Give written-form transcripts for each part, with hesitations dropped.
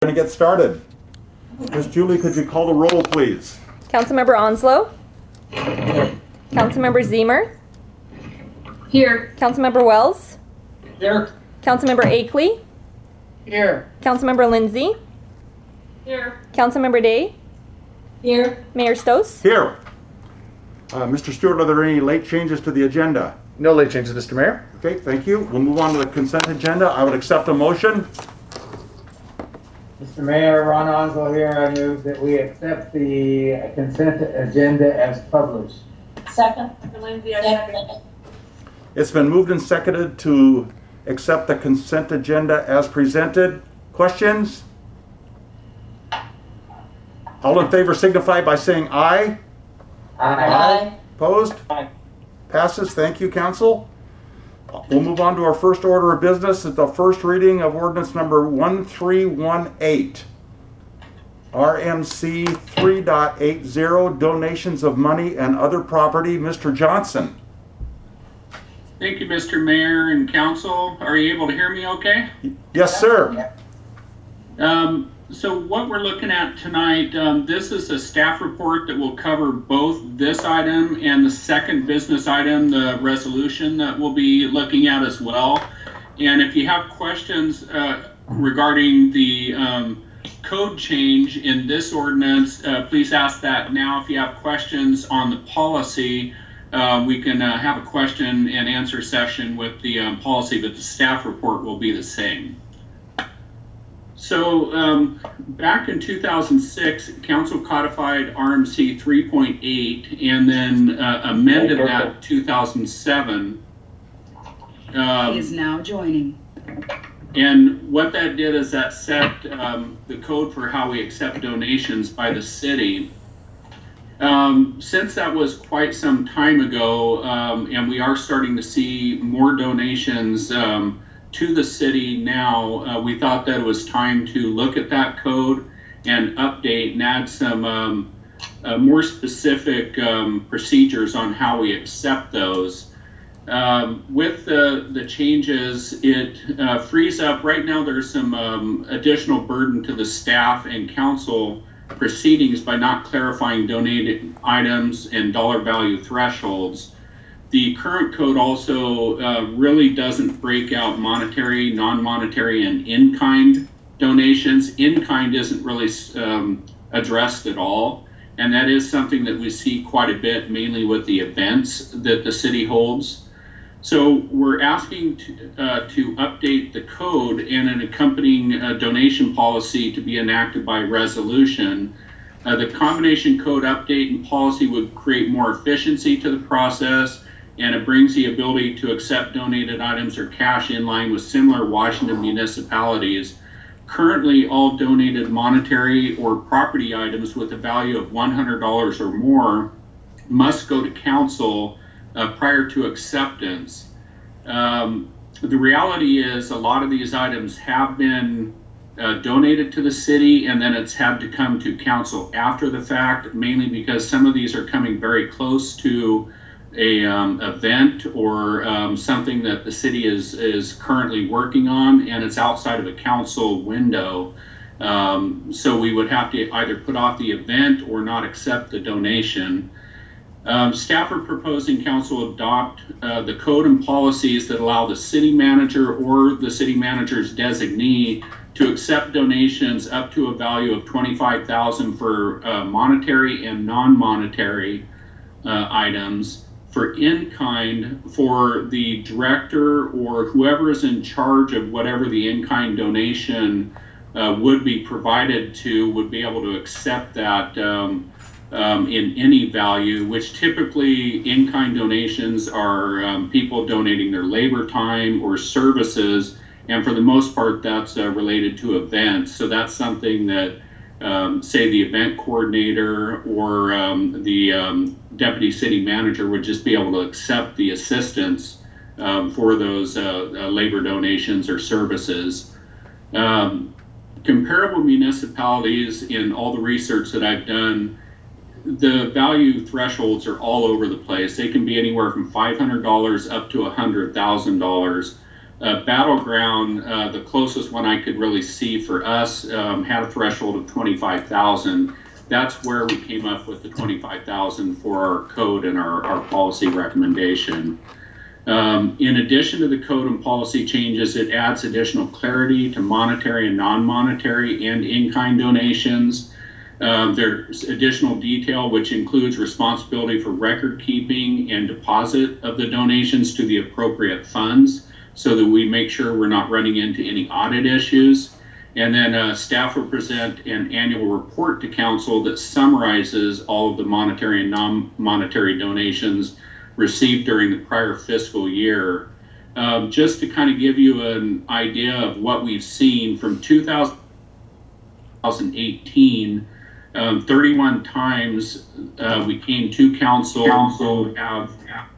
Going to get started. Ms. Julie, could you call the roll, please? Councilmember Onslow. Councilmember Zemer. Here. Councilmember Wells. Here. Councilmember Akeley. Here. Councilmember Lindsay. Here. Councilmember Day. Here. Mayor Stos. Here. Mr. Stewart, are there any late changes to the agenda? No late changes, Mr. Mayor. Okay, thank you. We'll move on to the consent agenda. I would accept a motion. Mr. Mayor, Ron Onslow here. I move that we accept the consent agenda as published. Second. Lindsay, I second. It's been moved and seconded to accept the consent agenda as presented. Questions? All in favor signify by saying aye. Aye. Opposed? Aye. Passes. Thank you, Council. We'll move on to our first order of business. It's the first reading of ordinance number 1318. RMC 3.80, donations of money and other property. Mr. Johnson. Thank you, Mr. Mayor and Council. Are you able to hear me okay? Yes, sir. So what we're looking at tonight, this is a staff report that will cover both this item and the second business item, the resolution that we'll be looking at as well. And if you have questions regarding the code change in this ordinance, please ask that now. If you have questions on the policy, we can have a question and answer session with the policy, but the staff report will be the same. So back in 2006, Council codified RMC 3.8 and then amended that in 2007. He is now joining. And what that did is that set the code for how we accept donations by the city. Since that was quite some time ago, and we are starting to see more donations to the city now, we thought that it was time to look at that code and update and add some more specific procedures on how we accept those. With the changes, it frees up. Right now there's some additional burden to the staff and council proceedings by not clarifying donated items and dollar value thresholds. The current code also really doesn't break out monetary, non-monetary, and in-kind donations. In-kind isn't really addressed at all, and that is something that we see quite a bit, mainly with the events that the city holds. So we're asking to update the code and an accompanying donation policy to be enacted by resolution. The combination code update and policy would create more efficiency to the process, and it brings the ability to accept donated items or cash in line with similar Washington municipalities. Currently, all donated monetary or property items with a value of $100 or more must go to council prior to acceptance. The reality is a lot of these items have been donated to the city, and then it's had to come to council after the fact, mainly because some of these are coming very close to a event or something that the city is currently working on, and it's outside of a council window. So we would have to either put off the event or not accept the donation. Staff are proposing council adopt the code and policies that allow the city manager or the city manager's designee to accept donations up to a value of $25,000 for monetary and non-monetary items. For in-kind, for the director or whoever is in charge of whatever the in-kind donation would be provided to, would be able to accept that in any value, which typically in-kind donations are people donating their labor time or services, and for the most part that's related to events. So that's something that say the event coordinator or the deputy city manager would just be able to accept the assistance for those labor donations or services. Comparable municipalities, in all the research that I've done, the value thresholds are all over the place. They can be anywhere from $500 up to $100,000. Battleground, the closest one I could really see for us, had a threshold of 25,000. That's where we came up with the 25,000 for our code and our policy recommendation. In addition to the code and policy changes, it adds additional clarity to monetary and non-monetary and in-kind donations. There's additional detail, which includes responsibility for record keeping and deposit of the donations to the appropriate funds, so that we make sure we're not running into any audit issues. And then staff will present an annual report to council that summarizes all of the monetary and non-monetary donations received during the prior fiscal year. Just to kind of give you an idea of what we've seen from 2018, 31 times we came to council to have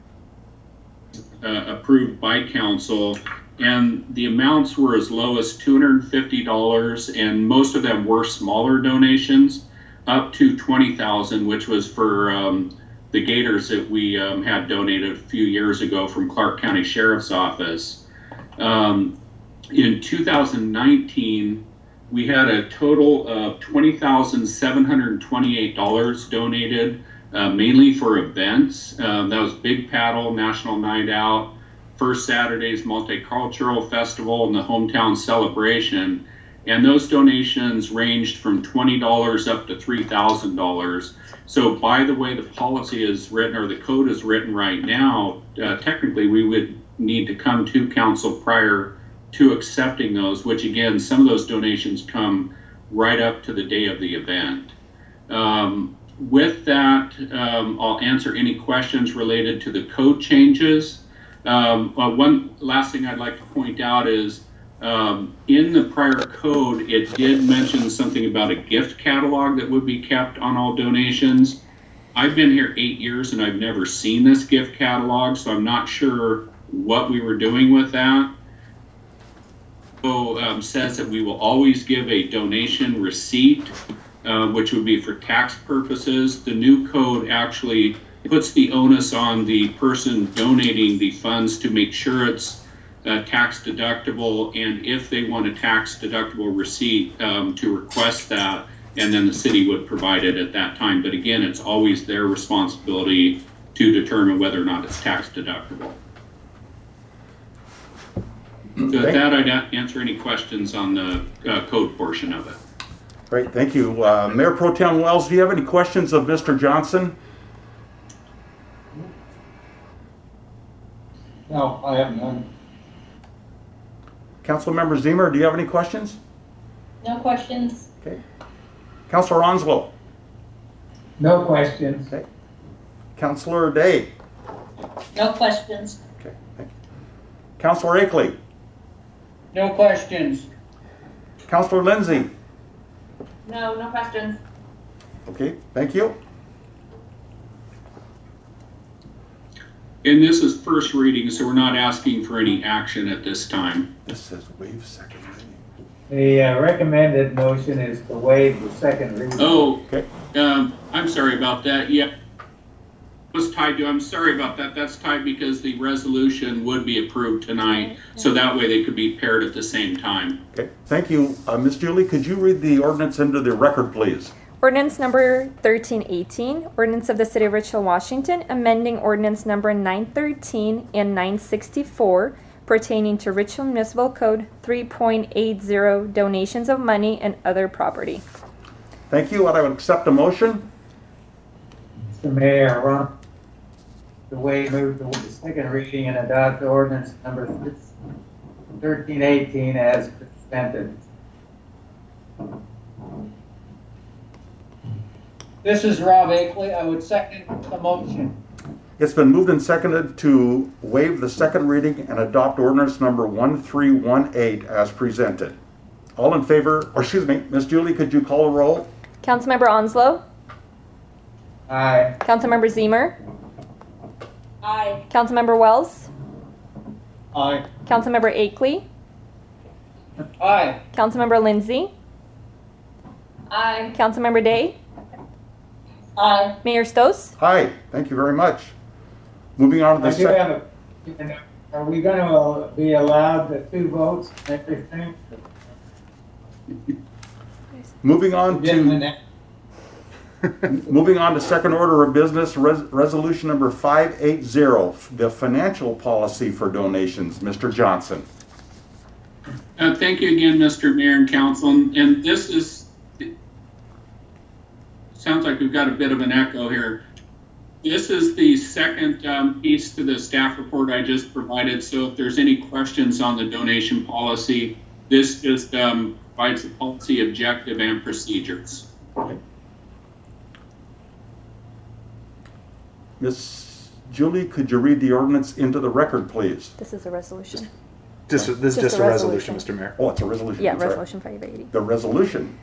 approved by council, and the amounts were as low as $250, and most of them were smaller donations, up to $20,000, which was for the gators that we had donated a few years ago from Clark County Sheriff's Office. In 2019, we had a total of $20,728 donated, mainly for events. That was Big Paddle, National Night Out, First Saturday's Multicultural Festival, and the Hometown Celebration. And those donations ranged from $20 up to $3,000. So by the way the policy is written, or the code is written right now, technically we would need to come to council prior to accepting those, which again, some of those donations come right up to the day of the event. With that, I'll answer any questions related to the code changes. One last thing I'd like to point out is in the prior code, it did mention something about a gift catalog that would be kept on all donations. I've been here 8 years and I've never seen this gift catalog, so I'm not sure what we were doing with that. So says that we will always give a donation receipt, which would be for tax purposes. The new code actually puts the onus on the person donating the funds to make sure it's tax deductible, and if they want a tax deductible receipt, to request that, and then the city would provide it at that time. But again, it's always their responsibility to determine whether or not it's tax deductible. So with that, I'd answer any questions on the code portion of it. Great, thank you. Mayor Pro Tem Wells, do you have any questions of Mr. Johnson? No, I have none. Councilmember Zemer, do you have any questions? No questions. Okay. Councilor Onslow? No questions. Okay. Councilor Day? No questions. Okay, thank you. Councilor Akeley? No questions. Councilor Lindsay? No questions. Okay, thank you. And this is first reading, so we're not asking for any action at this time. This says waive second reading. The recommended motion is to waive the second reading. Oh, Okay. I'm sorry about that. Yep. Was tied to, I'm sorry about that. That's tied because the resolution would be approved tonight, so that way they could be paired at the same time. Okay, thank you. Ms. Julie, could you read the ordinance into the record, please? Ordinance number 1318, ordinance of the City of Richfield, Washington, amending ordinance number 913 and 964 pertaining to Richfield Municipal Code 3.80, donations of money and other property. Thank you. I would accept a motion. Mr. Mayor, Ron, the way move the second reading and adopt ordinance number 1318 as presented. This is Rob Akeley. I would second the motion. It's been moved and seconded to waive the second reading and adopt ordinance number 1318 as presented. All in favor, or excuse me, Ms. Julie, could you call a roll? Councilmember Onslow? Aye. Councilmember Zemer? Aye. Councilmember Wells? Aye. Councilmember Akeley? Aye. Councilmember Lindsay? Aye. Councilmember Day? Aye. Mayor Stos? Aye, thank you very much. Moving on to I the do second. have Are we gonna be allowed the 2 votes and everything? Moving on Getting the to, next- moving on to second order of business, resolution number 580, the financial policy for donations. Mr. Johnson. Thank you again, Mr. Mayor and Council. And this is, sounds like we've got a bit of an echo here. This is the second piece to the staff report I just provided. So if there's any questions on the donation policy, this just provides the policy objective and procedures. Miss Julie, could you read the ordinance into the record, please? This is a resolution. This is Just just a a resolution, resolution. Mr. Mayor. Oh, it's a resolution. Yeah, I'm sorry. resolution 580. The resolution.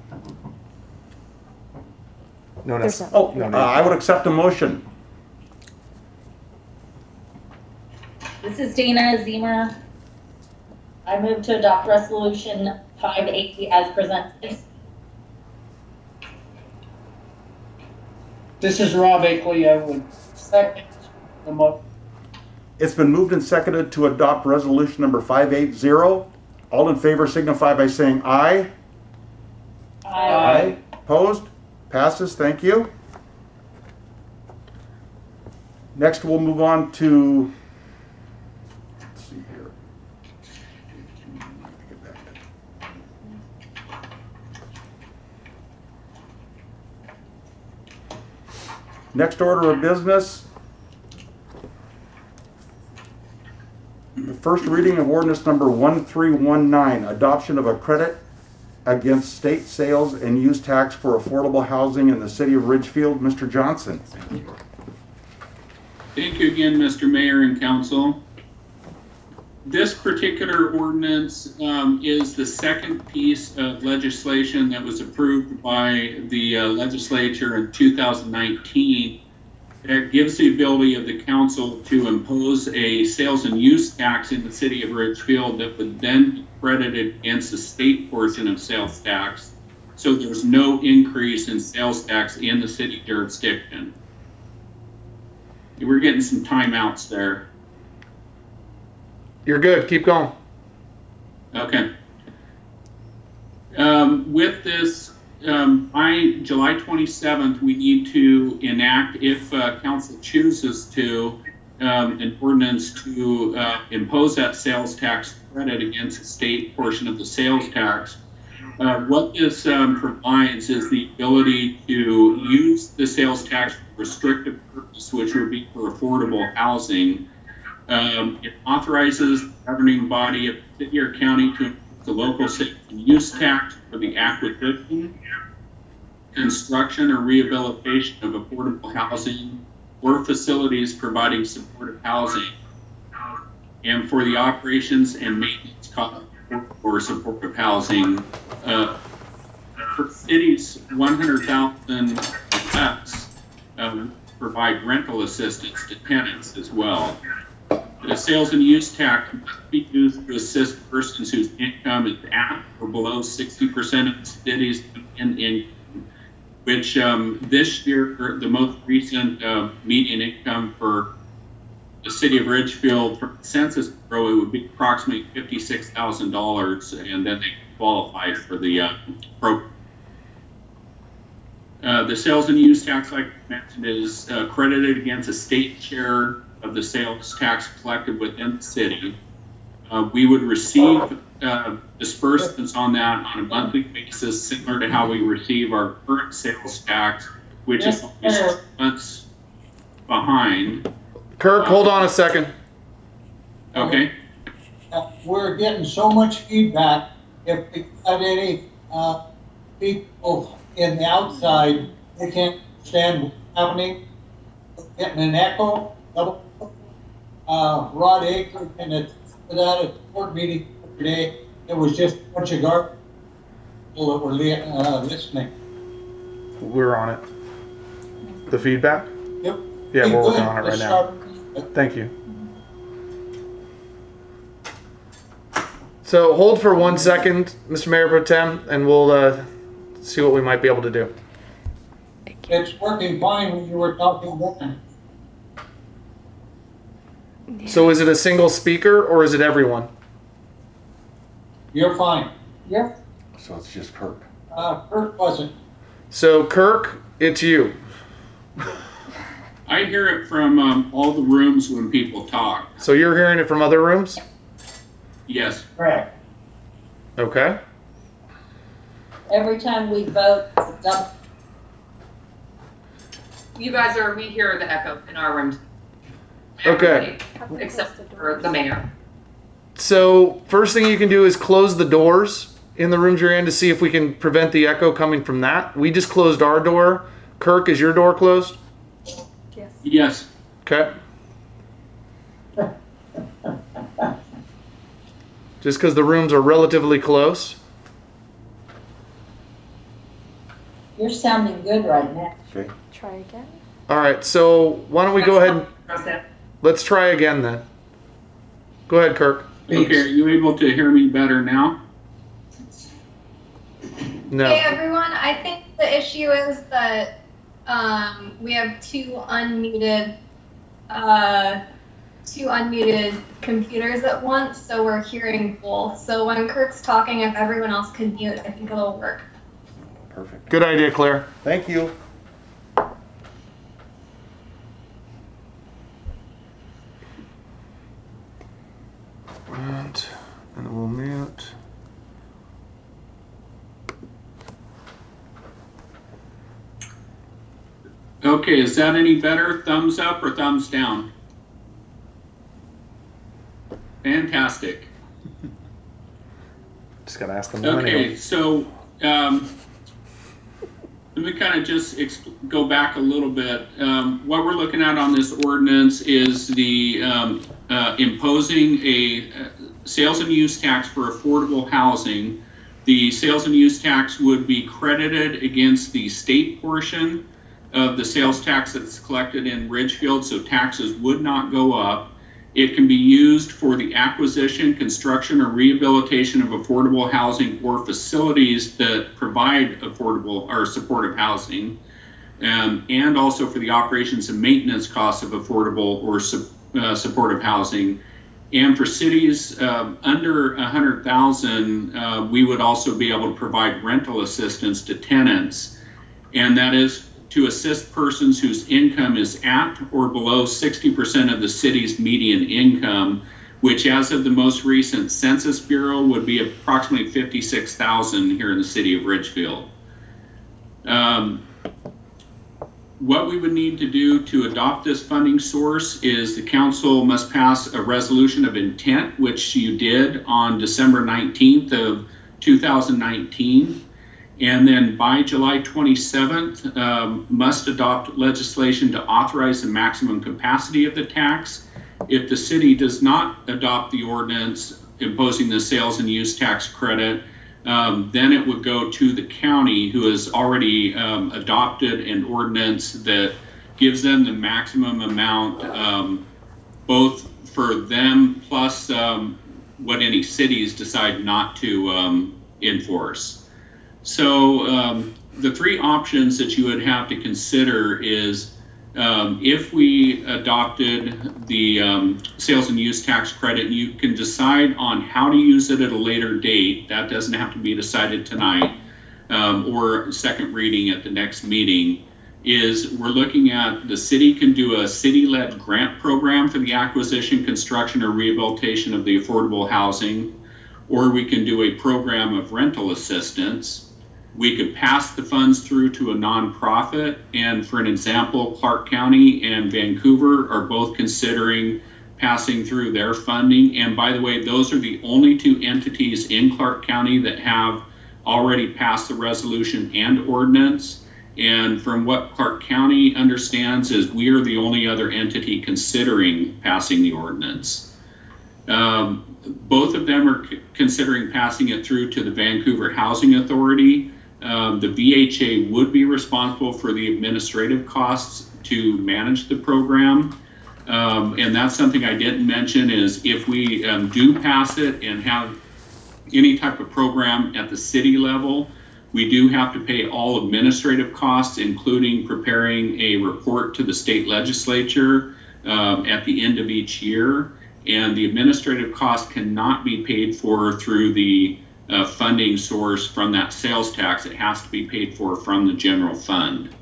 No, There's that's, no- Oh, No need. I would accept a motion. This is Dana Zemer. I move to adopt resolution 580 as presented. This is Rob Akeley. I would second the motion. It's been moved and seconded to adopt resolution number 580. All in favor signify by saying aye. Aye. Opposed? Passes, thank you. Next, we'll move on to, let's see here. Get back to- Next order of business. The first reading of ordinance number 1319, adoption of a credit against state sales and use tax for affordable housing in the city of Ridgefield. Mr. Johnson. Thank you again, Mr. Mayor and Council. This particular ordinance is the second piece of legislation that was approved by the legislature in 2019. It gives the ability of the council to impose a sales and use tax in the city of Ridgefield that would then be credited against the state portion of sales tax. So there's no increase in sales tax in the city jurisdiction. We're getting some timeouts there. You're good. Keep going. Okay. With this, by July 27th, we need to enact, if council chooses to, an ordinance to impose that sales tax credit against the state portion of the sales tax. What this provides is the ability to use the sales tax for restrictive purpose, which would be for affordable housing. It authorizes the governing body of the city or county to impose the local sales and use tax for the acquisition, construction, or rehabilitation of affordable housing or facilities providing supportive housing, and for the operations and maintenance costs for supportive housing. For cities, 100,000 less provide rental assistance to tenants as well. The sales and use tax must be used to assist persons whose income is at or below 60% of the city's income, which this year, the most recent median income for the city of Ridgefield, for the Census Bureau, it would be approximately $56,000, and then they qualify for the program. The sales and use tax, like I mentioned, is credited against a state share of the sales tax collected within the city. We would receive disbursements on that on a monthly basis, similar to how we receive our current sales tax, which is only 6 months behind. Kirk, hold on a second. Okay. We're getting so much feedback. If we got any people in the outside, they can't understand what's happening. We're getting an echo. Rod Aker and that at the board meeting today, it was just a bunch of garbage people that were listening. We're on it. The feedback? Yep. Yeah, Be we're working good. on it right Let's now. start. Thank you. So hold for 1 second, Mr. Mayor Pro Tem, and we'll see what we might be able to do. It's working fine when you were talking then. So is it a single speaker or is it everyone? You're fine. Yep. So it's just Kirk. Kirk wasn't. So Kirk, it's you. I hear it from all the rooms when people talk. So you're hearing it from other rooms? Yes. Correct. Okay. Every time we vote, it's a dump. We hear the echo in our rooms. Okay. Everybody, except for the mayor. So first thing you can do is close the doors in the rooms you're in to see if we can prevent the echo coming from that. We just closed our door. Kirk, is your door closed? Yes. Yes. Okay. Just because the rooms are relatively close. You're sounding good right now. Okay. Try again. All right, so why don't we go ahead and let's try again then. Go ahead, Kirk. Okay, are you able to hear me better now? No. Hey everyone, I think the issue is that we have two unmuted computers at once, so we're hearing both. So when Kirk's talking, if everyone else can mute, I think it'll work. Perfect. Good idea, Claire. Thank you. And we'll mute. Okay, is that any better? Thumbs up or thumbs down? Fantastic. Just gotta ask them. Okay, so let me kind of just go back a little bit. What we're looking at on this ordinance is the imposing a sales and use tax for affordable housing. The sales and use tax would be credited against the state portion of the sales tax that's collected in Ridgefield, so taxes would not go up. It can be used for the acquisition, construction, or rehabilitation of affordable housing or facilities that provide affordable or supportive housing, and also for the operations and maintenance costs of affordable or supportive housing. And for cities under 100,000, we would also be able to provide rental assistance to tenants, and that is to assist persons whose income is at or below 60% of the city's median income, which as of the most recent Census Bureau would be approximately 56,000 here in the city of Ridgefield. What we would need to do to adopt this funding source is the council must pass a resolution of intent, which you did on December 19th of 2019. And then by July 27th, must adopt legislation to authorize the maximum capacity of the tax. If the city does not adopt the ordinance imposing the sales and use tax credit, then it would go to the county, who has already adopted an ordinance that gives them the maximum amount, both for them plus what any cities decide not to enforce. So the three options that you would have to consider is if we adopted the sales and use tax credit, you can decide on how to use it at a later date. That doesn't have to be decided tonight or second reading at the next meeting. Is we're looking at the city can do a city-led grant program for the acquisition, construction, or rehabilitation of the affordable housing, or we can do a program of rental assistance. We could pass the funds through to a nonprofit, and for an example, Clark County and Vancouver are both considering passing through their funding. And by the way, those are the only two entities in Clark County that have already passed the resolution and ordinance. And from what Clark County understands is we are the only other entity considering passing the ordinance. Both of them are considering passing it through to the Vancouver Housing Authority. The VHA would be responsible for the administrative costs to manage the program. And that's something I didn't mention is if we do pass it and have any type of program at the city level, we do have to pay all administrative costs, including preparing a report to the state legislature at the end of each year, and the administrative cost cannot be paid for through the funding source from that sales tax. It has to be paid for from the general fund.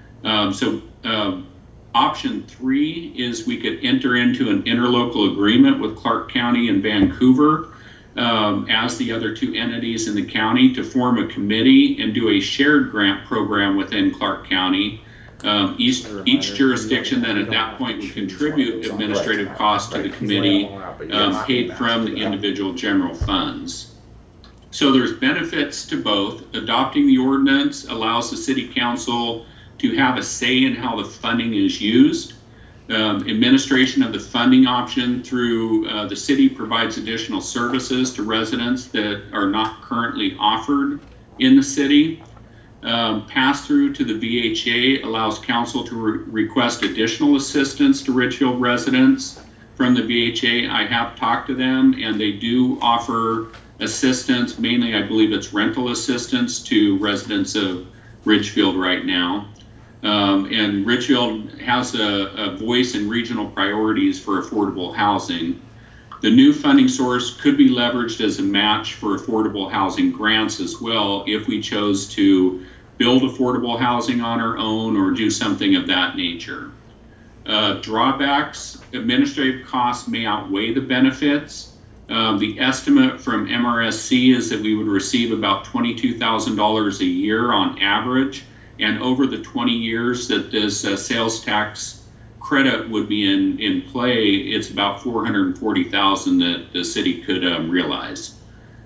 Option 3 is we could enter into an interlocal agreement with Clark County and Vancouver as the other 2 entities in the county to form a committee and do a shared grant program within Clark County. Each jurisdiction then at that point would contribute administrative costs to the committee paid from the individual general funds. So there's benefits to both. Adopting the ordinance allows the city council to have a say in how the funding is used. Administration of the funding option through the city provides additional services to residents that are not currently offered in the city. Pass-through to the VHA allows council to request additional assistance to Ridgefield residents from the VHA. I have talked to them, and they do offer assistance, mainly I believe it's rental assistance to residents of Ridgefield right now. And Ridgefield has a voice in regional priorities for affordable housing. The new funding source could be leveraged as a match for affordable housing grants as well if we chose to build affordable housing on our own or do something of that nature. Drawbacks, administrative costs may outweigh the benefits. The estimate from MRSC is that we would receive about $22,000 a year on average, and over the 20 years that this sales tax credit would be in play, it's about $440,000 that the city could realize.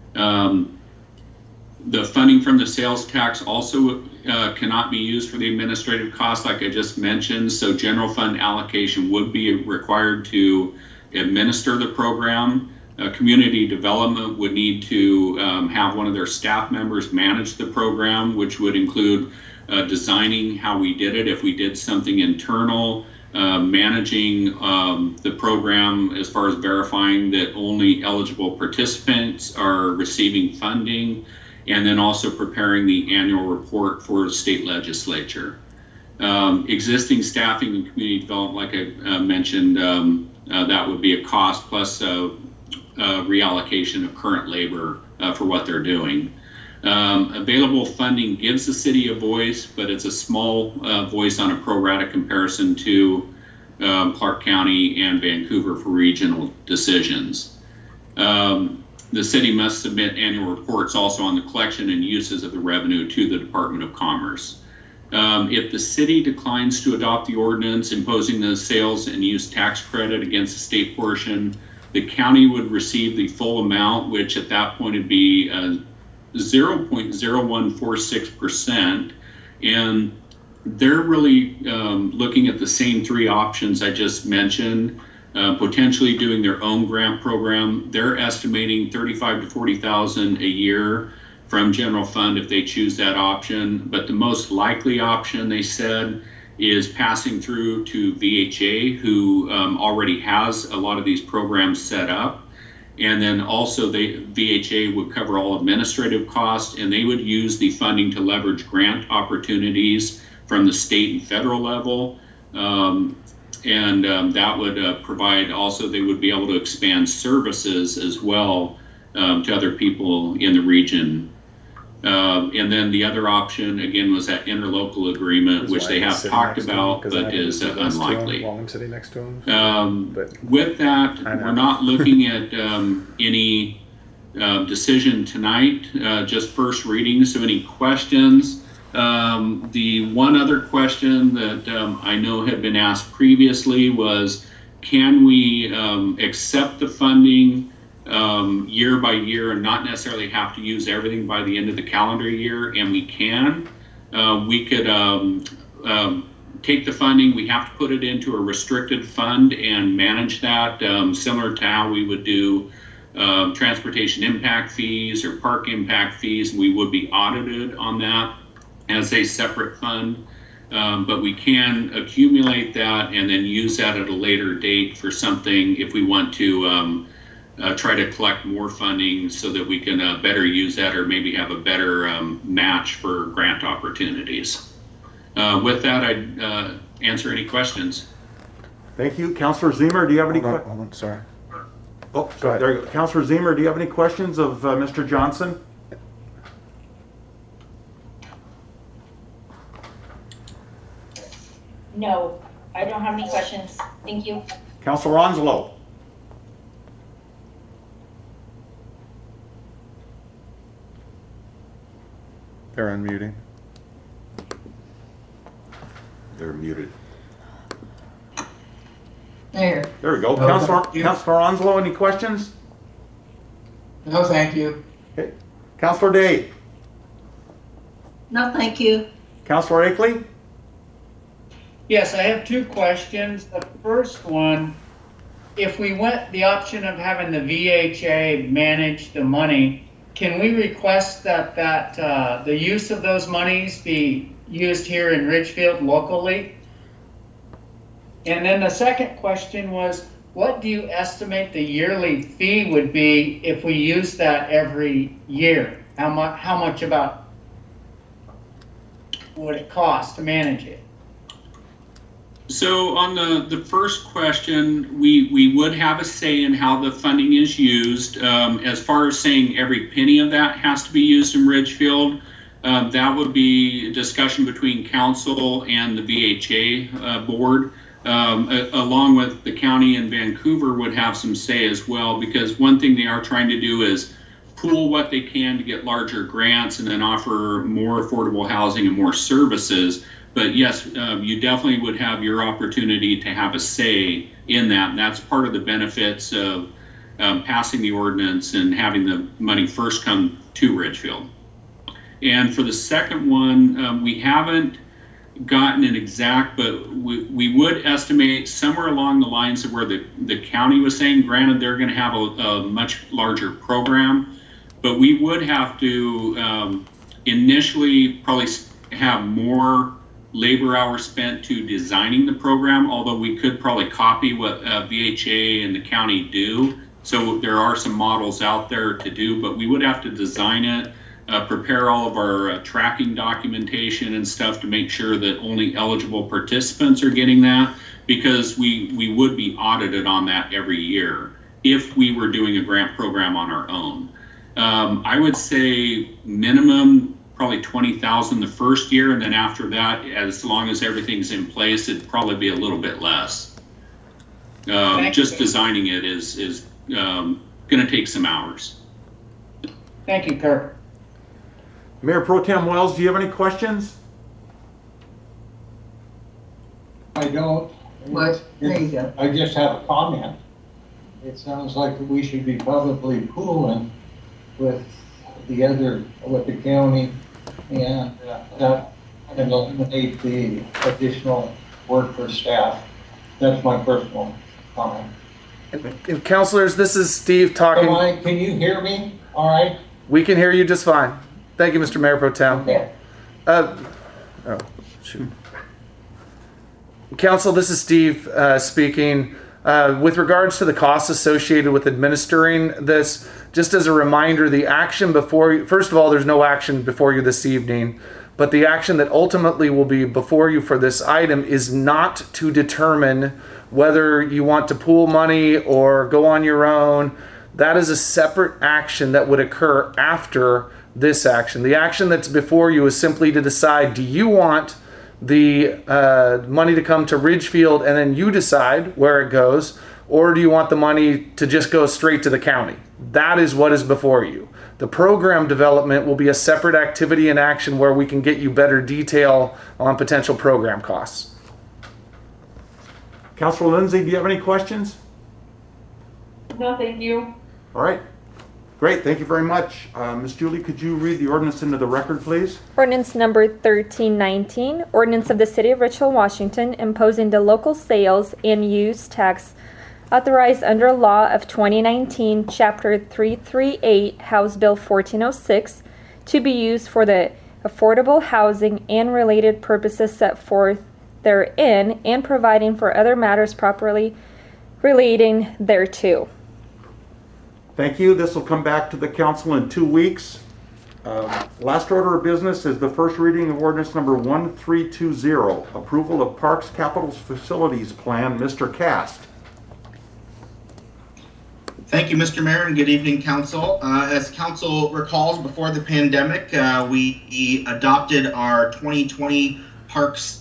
The funding from the sales tax also cannot be used for the administrative costs, like I just mentioned. So general fund allocation would be required to administer the program. Community development would need to have one of their staff members manage the program, which would include designing how we did it, if we did something internal, managing the program as far as verifying that only eligible participants are receiving funding, and then also preparing the annual report for the state legislature. Existing staffing and community development, like I mentioned, that would be a cost plus reallocation of current labor for what they're doing. Available funding gives the city a voice, but it's a small voice on a pro rata comparison to Clark County and Vancouver for regional decisions. The city must submit annual reports also on the collection and uses of the revenue to the Department of Commerce. If the city declines to adopt the ordinance imposing the sales and use tax credit against the state portion, the county would receive the full amount, which at that point would be 0.0146%. And they're really looking at the same 3 options I just mentioned. Potentially doing their own grant program. They're estimating $35,000 to $40,000 a year from general fund if they choose that option. But the most likely option, they said, is passing through to VHA, who already has a lot of these programs set up. And then also VHA would cover all administrative costs, and they would use the funding to leverage grant opportunities from the state and federal level. That would provide also, they would be able to expand services as well to other people in the region. And then the other option, again, was that interlocal agreement, which they have talked about, but is unlikely. While I'm sitting next to him. With that, we're not looking at any decision tonight, just first reading. So any questions? The one other question that I know had been asked previously was, can we accept the funding year by year and not necessarily have to use everything by the end of the calendar year? And we can. We could take the funding, we have to put it into a restricted fund and manage that, similar to how we would do transportation impact fees or park impact fees. We would be audited on that as a separate fund, but we can accumulate that and then use that at a later date for something if we want to try to collect more funding so that we can better use that or maybe have a better match for grant opportunities. With that, I'd answer any questions. Thank you. Counselor Zemer, do you have any? Hold on, sorry. Oh, Go ahead. there you go. Counselor Zemer, do you have any questions of Mr. Johnson? No, I don't have any questions. Thank you. Counselor Onslow? They're unmuting. They're muted. There. There we go. No, Counselor, thank you. Counselor Onslow, any questions? No, thank you. Okay. Counselor Day? No, thank you. Counselor Akeley? Yes, I have two questions. The first one, if we went the option of having the VHA manage the money, can we request that the use of those monies be used here in Ridgefield locally? And then the second question was, what do you estimate the yearly fee would be if we use that every year? How much about would it cost to manage it? So on the first question, we would have a say in how the funding is used. As far as saying every penny of that has to be used in Ridgefield, that would be a discussion between council and the VHA board. Along with the county and Vancouver would have some say as well, because one thing they are trying to do is pool what they can to get larger grants and then offer more affordable housing and more services. But yes, you definitely would have your opportunity to have a say in that. And that's part of the benefits of passing the ordinance and having the money first come to Ridgefield. And for the second one, we haven't gotten an exact, but we would estimate somewhere along the lines of where the county was saying. Granted, they're going to have a much larger program, but we would have to initially probably have more labor hours spent to designing the program, although we could probably copy what VHA and the county do. So there are some models out there to do, but we would have to design it, prepare all of our tracking documentation and stuff to make sure that only eligible participants are getting that, because we would be audited on that every year if we were doing a grant program on our own. I would say minimum probably 20,000 the first year, and then after that, as long as everything's in place, it'd probably be a little bit less. Just designing it is going to take some hours. Thank you, Kirk. Mayor Pro Tem Wells, do you have any questions? I don't. What? There you go. I just have a comment. It sounds like we should be probably pooling with the county, and that can eliminate the additional work for staff. That's my personal comment. And counselors, this is Steve talking. Can you hear me? All right. We can hear you just fine. Thank you, Mr. Mayor Pro Tem. Okay. Shoot. Council, this is Steve speaking. With regards to the costs associated with administering this, just as a reminder, the action before you, first of all, there's no action before you this evening, but the action that ultimately will be before you for this item is not to determine whether you want to pool money or go on your own. That is a separate action that would occur after this action. The action that's before you is simply to decide, do you want the money to come to Ridgefield and then you decide where it goes, or do you want the money to just go straight to the county? That is what is before you. The program development will be a separate activity and action where we can get you better detail on potential program costs. Councilor Lindsay, do you have any questions? No, thank you. All right. Great, thank you very much. Ms. Julie, could you read the ordinance into the record, please? Ordinance number 1319, ordinance of the City of Richfield, Washington, imposing the local sales and use tax authorized under law of 2019, Chapter 338, House Bill 1406, to be used for the affordable housing and related purposes set forth therein, and providing for other matters properly relating thereto. Thank you. This will come back to the council in 2 weeks. Last order of business is the first reading of ordinance number 1320, approval of Parks Capital Facilities Plan. Mr. Cast. Thank you, Mr. Mayor, and good evening, Council. As Council recalls, before the pandemic, we adopted our 2020 Parks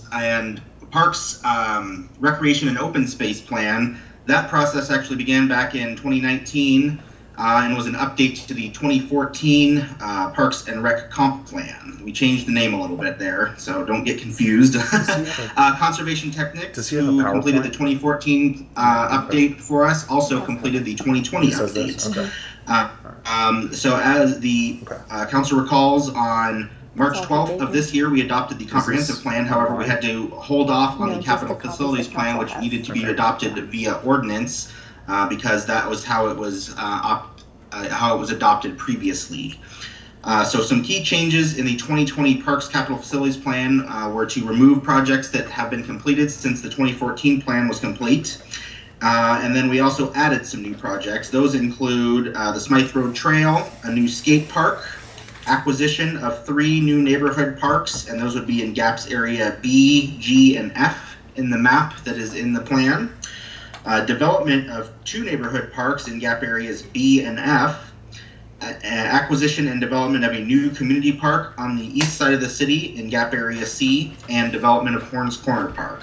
Recreation and Open Space Plan. That process actually began back in 2019 and was an update to the 2014 Parks and Rec Comp Plan. We changed the name a little bit there, so don't get confused. Conservation Technics, who completed the 2014 update for us, also completed the 2020 update. So as the Council recalls, on March 12th of this year, we adopted the comprehensive plan. However, we had to hold off on the capital facilities plan, which needed to be adopted via ordinance because that was how it was adopted previously. So some key changes in the 2020 Parks Capital Facilities Plan were to remove projects that have been completed since the 2014 plan was complete. And then we also added some new projects. Those include the Smythe Road Trail, a new skate park, acquisition of 3 new neighborhood parks, and those would be in GAPS area B, G, and F in the map that is in the plan. Development of 2 neighborhood parks in GAP areas B and F. Acquisition and development of a new community park on the east side of the city in GAP area C, and development of Horns Corner Park.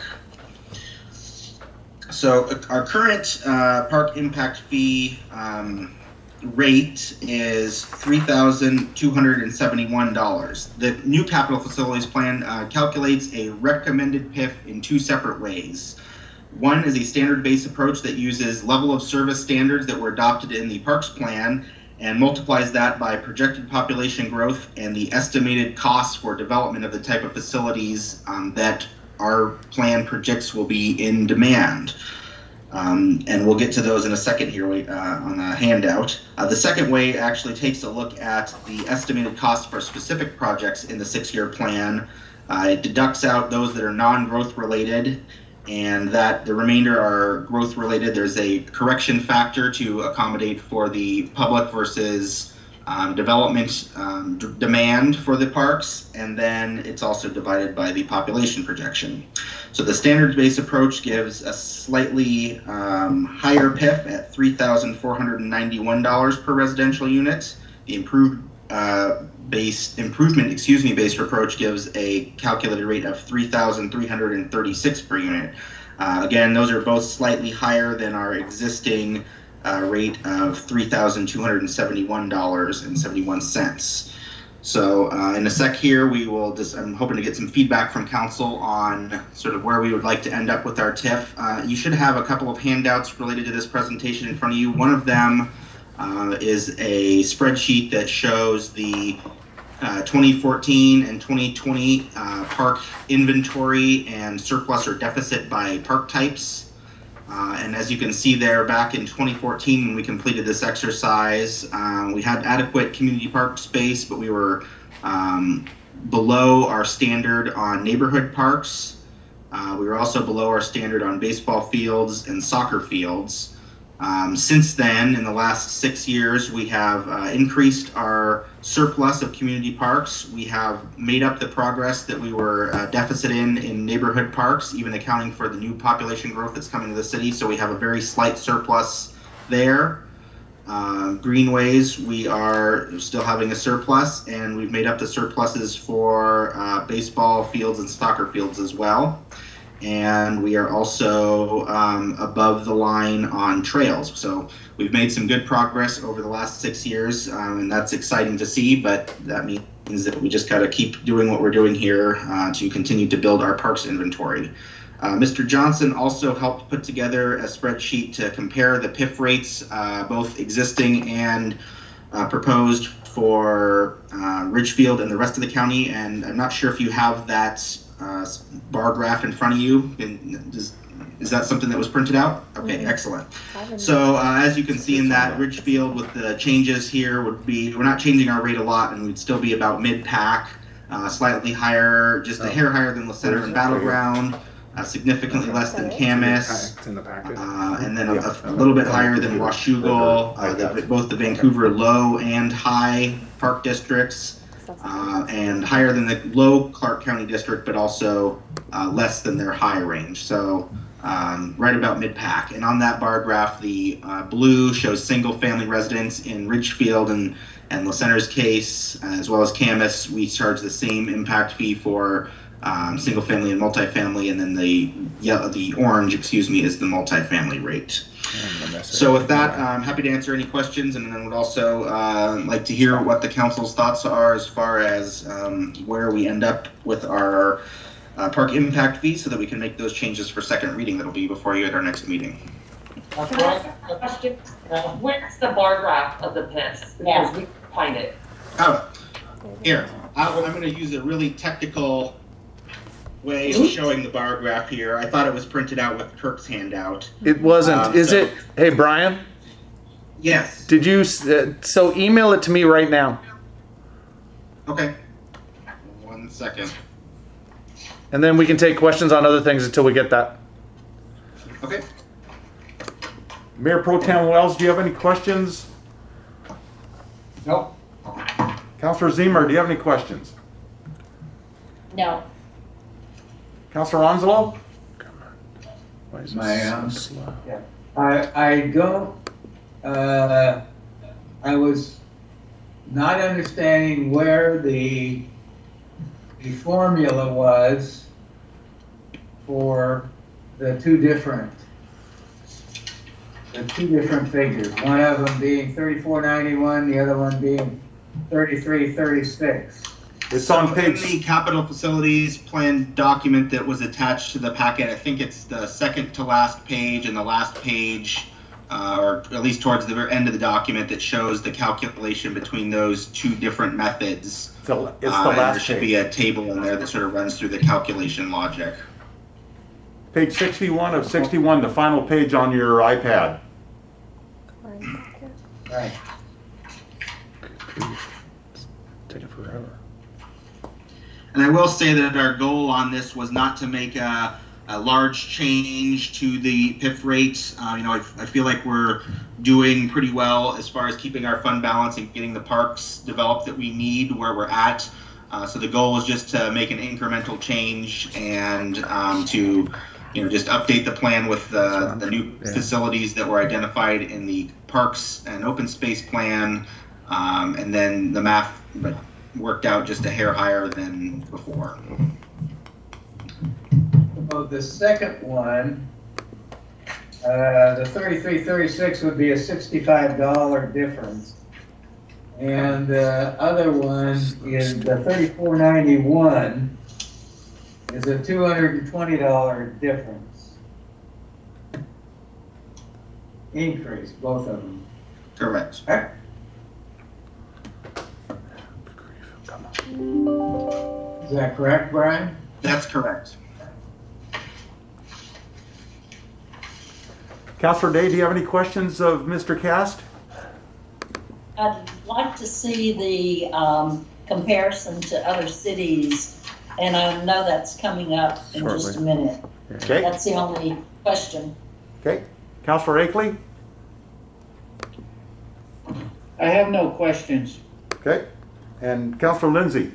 So our current park impact fee rate is $3,271. The new capital facilities plan calculates a recommended PIF in 2 separate ways. One is a standard-based approach that uses level of service standards that were adopted in the parks plan and multiplies that by projected population growth and the estimated costs for development of the type of facilities that our plan projects will be in demand. And we'll get to those in a second here on a handout. The second way actually takes a look at the estimated cost for specific projects in the 6-year plan. It deducts out those that are non-growth related, and that the remainder are growth related. There's a correction factor to accommodate for the public versus development demand for the parks, and then it's also divided by the population projection. So the standards-based approach gives a slightly higher PIF at $3,491 per residential unit. The improvement-based approach gives a calculated rate of $3,336 per unit. Again, those are both slightly higher than our existing rate of $3,271.71. So in a sec here, I'm hoping to get some feedback from council on sort of where we would like to end up with our TIF. You should have a couple of handouts related to this presentation in front of you. One of them is a spreadsheet that shows the 2014 and 2020 park inventory and surplus or deficit by park types. And as you can see there, back in 2014 when we completed this exercise, we had adequate community park space, but we were below our standard on neighborhood parks. We were also below our standard on baseball fields and soccer fields. Since then, in the last 6 years, we have increased our surplus of community parks. We have made up the progress that we were deficit in neighborhood parks, even accounting for the new population growth that's coming to the city. So we have a very slight surplus there. Greenways, we are still having a surplus, and we've made up the surpluses for baseball fields and soccer fields as well. And we are also above the line on trails. So we've made some good progress over the last 6 years, and that's exciting to see, but that means that we just gotta keep doing what we're doing here to continue to build our parks inventory. Mr. Johnson also helped put together a spreadsheet to compare the PIF rates, both existing and proposed for Ridgefield and the rest of the county, and I'm not sure if you have that bar graph in front of you. Is that something that was printed out? Okay, excellent. So as you can see in that, Ridgefield with the changes here would be, we're not changing our rate a lot, and we'd still be about mid-pack, slightly higher, just a hair higher than La Center and Battleground, significantly less than Camas, and then a little bit higher than Washougal, both the Vancouver low and high park districts. and higher than the low Clark County district, but also less than their high range. So right about mid-pack. And on that bar graph, the blue shows single-family residents in Ridgefield and La Center's case, as well as Camas. We charge the same impact fee for single-family and multifamily, and then the orange, is the multifamily rate. So with that, I'm happy to answer any questions, and then would also like to hear what the council's thoughts are as far as where we end up with our park impact fee, so that we can make those changes for second reading that'll be before you at our next meeting. Can I ask a question? Where's the bar graph of the PIFs? Yeah. Because we can find it. Oh, here, I'm going to use a really technical way of showing the bar graph here. I thought it was printed out with Kirk's handout. It wasn't. Is it? Hey, Brian? Yes. Did you? So email it to me right now. Okay. 1 second. And then we can take questions on other things until we get that. Okay. Mayor Pro Tem Wells, do you have any questions? Nope. Councilor Zemer, do you have any questions? No. Councilor Onslow? Why is My, this so slow? I don't, I was not understanding where the formula was for the two different figures. One of them being 3491, the other one being 3336. It's on In page. the capital facilities plan document that was attached to the packet, I think it's the second to last page and the last page, or at least towards the end of the document, that shows the calculation between those two different methods. It's the And there last should be page. a table in there that sort of runs through the calculation logic. Page 61 of 61, the final page on your iPad. Right. Taking forever. And I will say that our goal on this was not to make a large change to the PIF rate. I feel like we're doing pretty well as far as keeping our fund balance and getting the parks developed that we need where we're at. So the goal is just to make an incremental change and to just update the plan with the new facilities that were identified in the parks and open space plan, and then the math worked out just a hair higher than before. Well, the second one, the 3336 would be a $65 difference. And the other one is the 3491 is a $220 difference. Increase, both of them. Correct. Okay. Is that correct, Brian? That's correct. Councilor Day, do you have any questions of Mr. Cast? I'd like to see the comparison to other cities, and I know that's coming up in just a minute. Okay. That's the only question. Okay. Councilor Akeley? I have no questions. Okay. And Councilor Lindsay?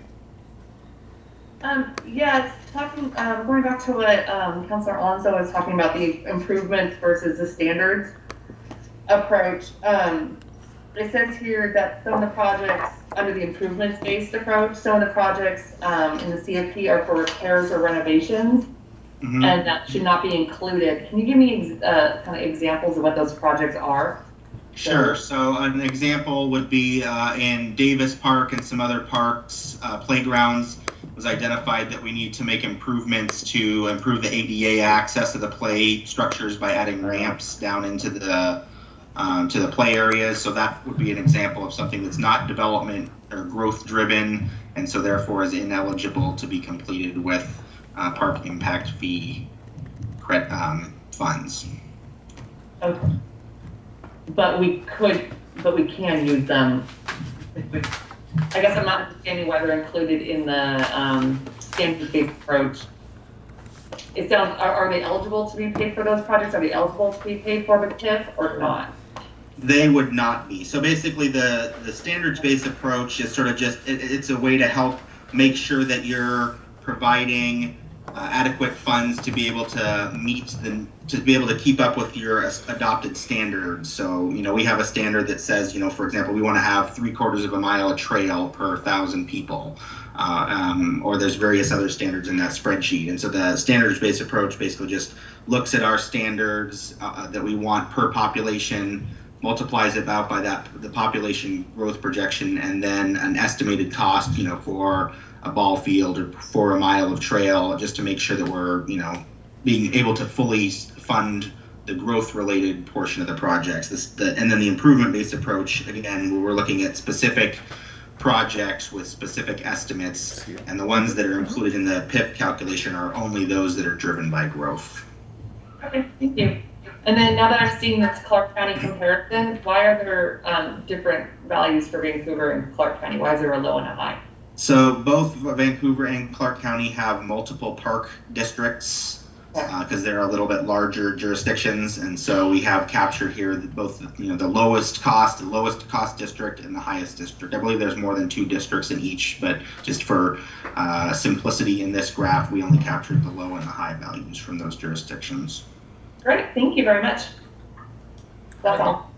Yeah, going back to what Councilor Alonso was talking about, the improvements versus the standards approach. It says here that some of the projects under the improvements-based approach, some of the projects in the CFP are for repairs or renovations, and that should not be included. Can you give me kind of examples of what those projects are? Sure. So an example would be in Davis Park and some other parks, playgrounds. Was identified that we need to make improvements to improve the ADA access to the play structures by adding ramps down into the to the play areas. So that would be an example of something that's not development or growth driven, and so therefore is ineligible to be completed with park impact fee funds. Okay. But we can use them. I guess I'm not understanding why they're included in the standards-based approach. It sounds, are they eligible to be paid for those projects? Are they eligible to be paid for with TIF or not? They would not be. So basically the standards-based approach is sort of just, it's a way to help make sure that you're providing adequate funds to be able to be able to keep up with your adopted standards. So, we have a standard that says, for example, we want to have 3/4 of a mile of trail per 1,000 people. Or there's various other standards in that spreadsheet. And so the standards-based approach basically just looks at our standards that we want per population, multiplies it out by the population growth projection, and then an estimated cost, for a ball field or for a mile of trail, just to make sure that we're, being able to fully fund the growth-related portion of the projects. And then the improvement-based approach, again, where we're looking at specific projects with specific estimates, and the ones that are included in the PIP calculation are only those that are driven by growth. Okay, thank you. And then now that I've seen this Clark County comparison, why are there different values for Vancouver and Clark County? Why is there a low and a high? So both Vancouver and Clark County have multiple park districts because they're a little bit larger jurisdictions, and so we have captured here both the lowest cost district and the highest district. I believe there's more than 2 districts in each, but just for simplicity in this graph, we only captured the low and the high values from those jurisdictions. Great, thank you very much. That's all.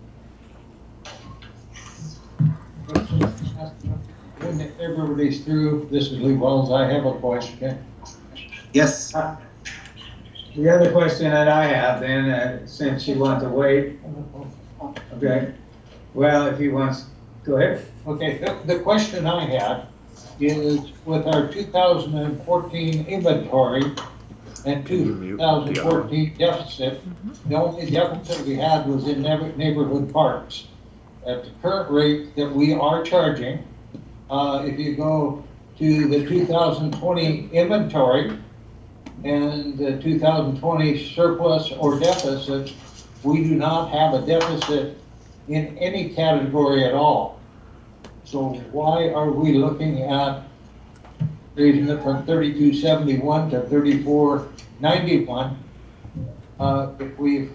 When everybody's through, this is Lee Wells. I have a question. Yes. The other question that I have then, since you want to wait, okay. Well, if he wants, go ahead. Okay, the question I had is with our 2014 inventory and 2014 deficit, the only deficit we had was in neighborhood parks. At the current rate that we are charging, if you go to the 2020 inventory and the 2020 surplus or deficit, we do not have a deficit in any category at all. So why are we looking at raising it from 3271 to 3491 if we've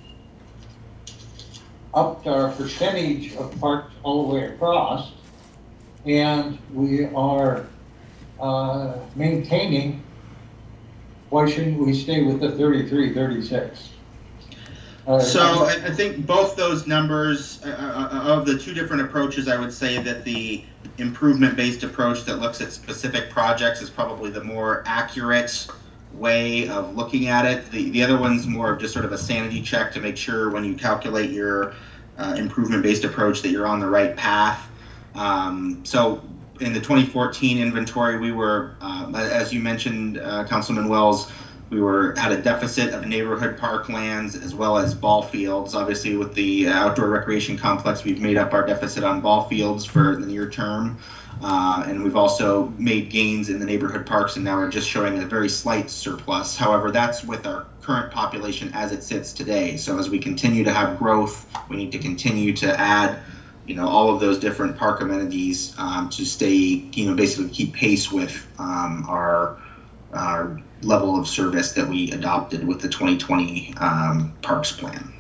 upped our percentage of parks all the way across, and we are maintaining? Why shouldn't we stay with the 3336? So I think both those numbers, of the 2 different approaches, I would say that the improvement-based approach that looks at specific projects is probably the more accurate way of looking at it. The other one's more of just sort of a sanity check to make sure when you calculate your improvement-based approach that you're on the right path. So in the 2014 inventory, we were, as you mentioned, Councilman Wells, we had a deficit of neighborhood park lands as well as ball fields. Obviously, with the outdoor recreation complex, we've made up our deficit on ball fields for the near term. And we've also made gains in the neighborhood parks, and now we're just showing a very slight surplus. However, that's with our current population as it sits today. So as we continue to have growth, we need to continue to add all of those different park amenities to stay, basically keep pace with our level of service that we adopted with the 2020 Parks Plan.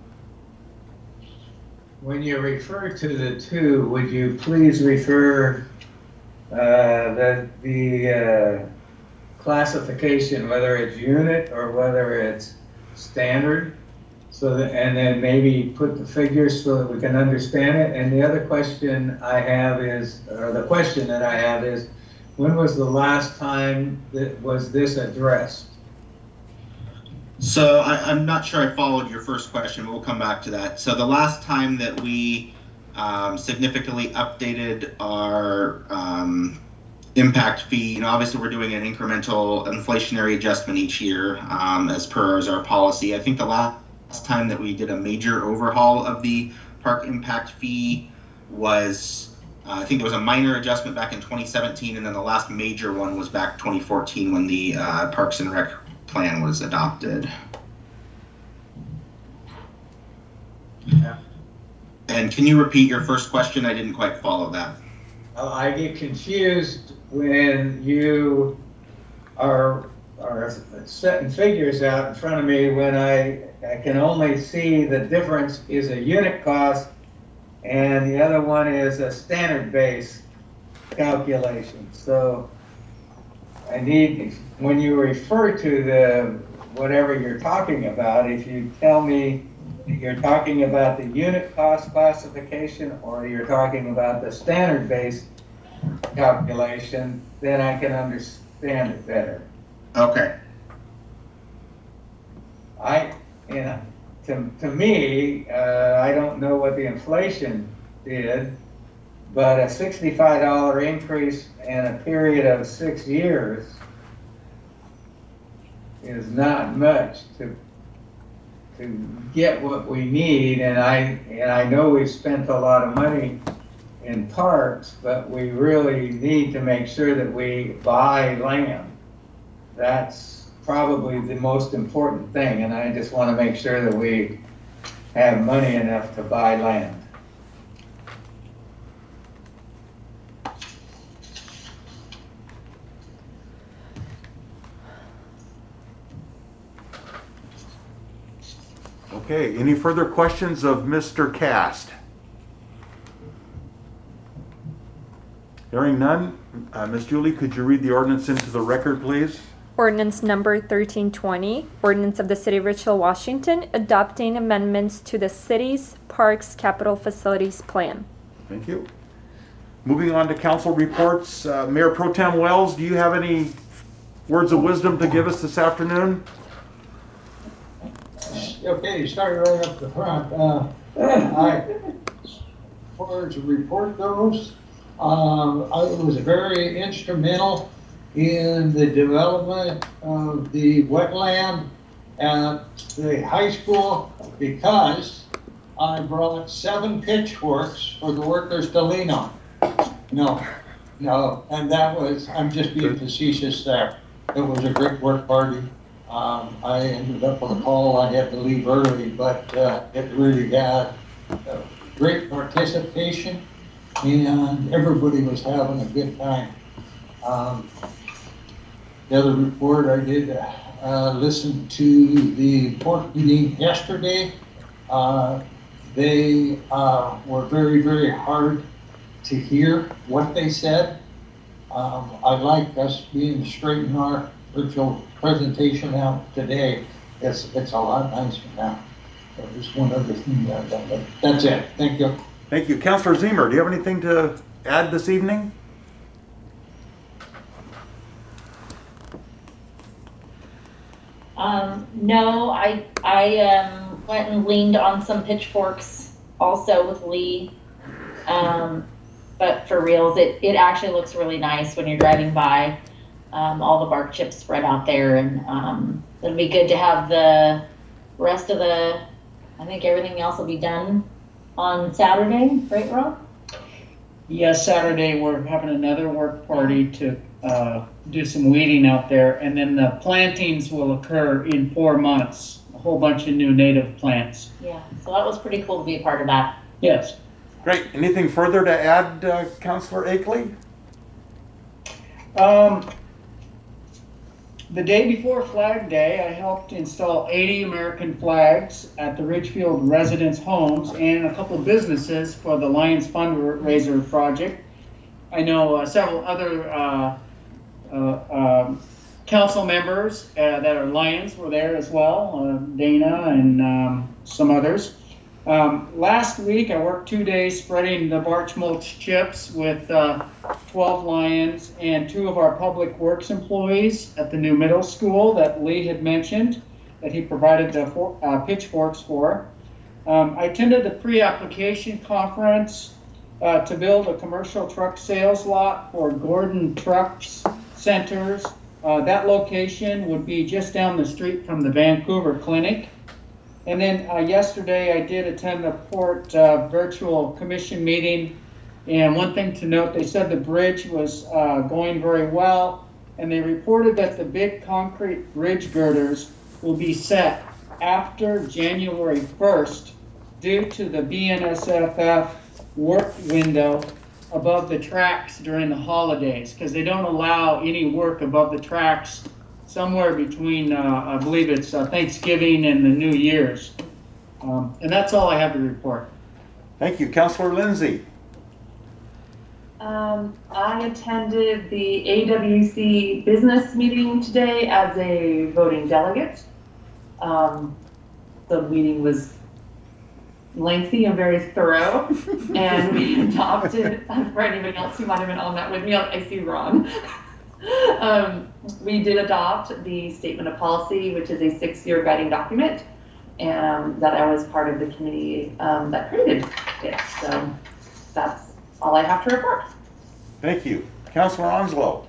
When you refer to the 2, would you please refer the classification, whether it's unit or whether it's standard, and then maybe put the figures so that we can understand it. And the other question I have is, or the question that I have is, when was the last time that was this addressed? So I'm not sure I followed your first question, but we'll come back to that. So the last time that we significantly updated our impact fee, obviously we're doing an incremental inflationary adjustment each year as per our policy. I think the last time that we did a major overhaul of the park impact fee was, I think there was a minor adjustment back in 2017, and then the last major one was back 2014 when the Parks and Rec plan was adopted. Yeah. And can you repeat your first question? I didn't quite follow that. I get confused when you are setting figures out in front of me when I can only see the difference is a unit cost and the other one is a standard base calculation. So I need, when you refer to the whatever you're talking about, if you tell me you're talking about the unit cost classification or you're talking about the standard base calculation, then I can understand it better. Okay. To me, I don't know what the inflation did, but a $65 increase in a period of 6 years is not much to get what we need. And I know we've spent a lot of money in parks, but we really need to make sure that we buy land. That's probably the most important thing, and I just want to make sure that we have money enough to buy land. Okay, any further questions of Mr. Cast? Hearing none, Ms. Julie, could you read the ordinance into the record, please? Ordinance number 1320, ordinance of the City of Richfield, Washington, adopting amendments to the city's parks capital facilities plan. Thank you. Moving on to council reports, Mayor Pro Tem Wells, do you have any words of wisdom to give us this afternoon? Okay, starting right up the front. As far as the report goes, I was very instrumental in the development of the wetland at the high school because I brought 7 pitchforks for the workers to lean on. No, and that was, I'm just being facetious there. It was a great work party. I ended up with a call, I had to leave early, but it really had great participation and everybody was having a good time. The other report I did listen to the port meeting yesterday. They were very, very hard to hear what they said. I like us being straight in our virtual presentation out today. It's a lot nicer now. There's one other thing that I've done, but that's it. Thank you. Thank you. Councilor Zemer, do you have anything to add this evening? No, I went and leaned on some pitchforks also with Lee. But for reals, it actually looks really nice when you're driving by. All the bark chips spread out there, and it'll be good to have the rest of I think everything else will be done on Saturday, right, Rob? Yes, Saturday we're having another work party to do some weeding out there, and then the plantings will occur in 4 months. A whole bunch of new native plants. Yeah, so that was pretty cool to be a part of that. Yes. Great. Anything further to add, Councilor Akeley? The day before Flag Day, I helped install 80 American flags at the Ridgefield residents' homes and a couple of businesses for the Lions fundraiser project. I know several other council members that are Lions were there as well, Dana and some others. Last week, I worked 2 days spreading the Barch mulch chips with 12 Lions and 2 of our public works employees at the new middle school that Lee had mentioned that he provided the pitchforks for. I attended the pre-application conference to build a commercial truck sales lot for Gordon Trucks Centers. That location would be just down the street from the Vancouver Clinic. And then yesterday I did attend the Port virtual commission meeting. And one thing to note, they said the bridge was going very well. And they reported that the big concrete bridge girders will be set after January 1st due to the BNSFF work window above the tracks during the holidays, because they don't allow any work above the tracks somewhere between, I believe it's Thanksgiving and the New Year's. And that's all I have to report. Thank you. Councilor Lindsay. I attended the AWC business meeting today as a voting delegate. The meeting was lengthy and very thorough, and we adopted, for anybody else who might have been on that with me, I see Ron. We did adopt the statement of policy, which is a 6-year guiding document, and that I was part of the committee that created it. So that's all I have to report. Thank you. Councilor Onslow.